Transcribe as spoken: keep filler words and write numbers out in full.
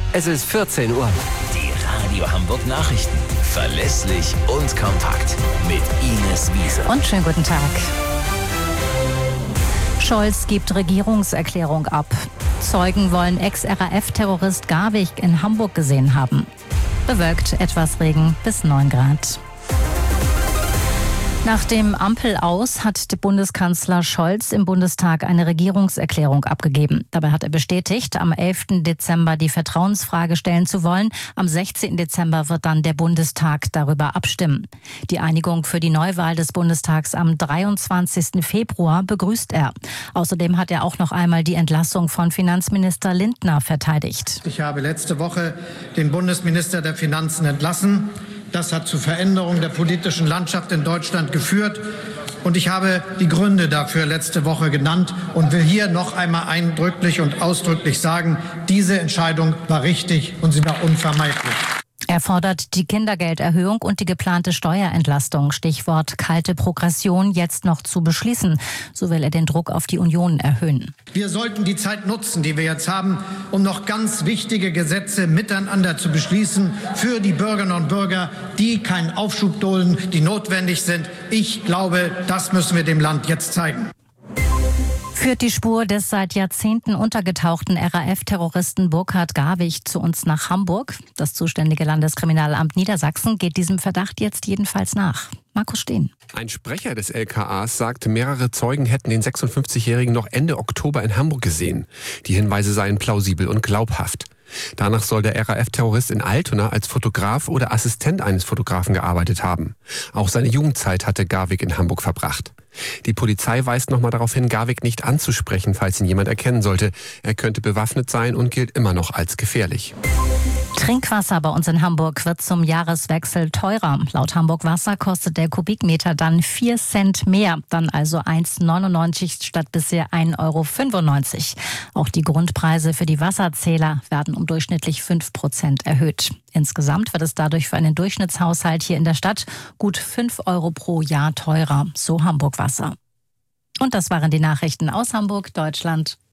Es ist vierzehn Uhr. Die Radio Hamburg Nachrichten. Verlässlich und kompakt. Mit Ines Wiese. Und schönen guten Tag. Scholz gibt Regierungserklärung ab. Zeugen wollen Ex-R A F-Terrorist Garwig in Hamburg gesehen haben. Bewölkt, etwas Regen bis neun Grad. Nach dem Ampel-Aus hat der Bundeskanzler Scholz im Bundestag eine Regierungserklärung abgegeben. Dabei hat er bestätigt, am elften Dezember die Vertrauensfrage stellen zu wollen. Am sechzehnten Dezember wird dann der Bundestag darüber abstimmen. Die Einigung für die Neuwahl des Bundestags am dreiundzwanzigsten Februar begrüßt er. Außerdem hat er auch noch einmal die Entlassung von Finanzminister Lindner verteidigt. Ich habe letzte Woche den Bundesminister der Finanzen entlassen. Das hat zu Veränderungen der politischen Landschaft in Deutschland geführt. Und ich habe die Gründe dafür letzte Woche genannt und will hier noch einmal eindrücklich und ausdrücklich sagen, diese Entscheidung war richtig und sie war unvermeidlich. Er fordert die Kindergelderhöhung und die geplante Steuerentlastung, Stichwort kalte Progression, jetzt noch zu beschließen. So will er den Druck auf die Union erhöhen. Wir sollten die Zeit nutzen, die wir jetzt haben, um noch ganz wichtige Gesetze miteinander zu beschließen für die Bürgerinnen und Bürger, die keinen Aufschub dulden, die notwendig sind. Ich glaube, das müssen wir dem Land jetzt zeigen. Führt die Spur des seit Jahrzehnten untergetauchten R A F-Terroristen Burkhard Garwig zu uns nach Hamburg? Das zuständige Landeskriminalamt Niedersachsen geht diesem Verdacht jetzt jedenfalls nach. Markus Steen. Ein Sprecher des L K As sagt, mehrere Zeugen hätten den sechsundfünfzigjährigen noch Ende Oktober in Hamburg gesehen. Die Hinweise seien plausibel und glaubhaft. Danach soll der R A F-Terrorist in Altona als Fotograf oder Assistent eines Fotografen gearbeitet haben. Auch seine Jugendzeit hatte Garwig in Hamburg verbracht. Die Polizei weist nochmal darauf hin, Garwig nicht anzusprechen, falls ihn jemand erkennen sollte. Er könnte bewaffnet sein und gilt immer noch als gefährlich. Trinkwasser bei uns in Hamburg wird zum Jahreswechsel teurer. Laut Hamburg Wasser kostet der Kubikmeter dann vier Cent mehr, dann also eins Euro neunundneunzig statt bisher ein Euro fünfundneunzig. Auch die Grundpreise für die Wasserzähler werden um durchschnittlich fünf Prozent erhöht. Insgesamt wird es dadurch für einen Durchschnittshaushalt hier in der Stadt gut fünf Euro pro Jahr teurer, so Hamburg Wasser. Und das waren die Nachrichten aus Hamburg, Deutschland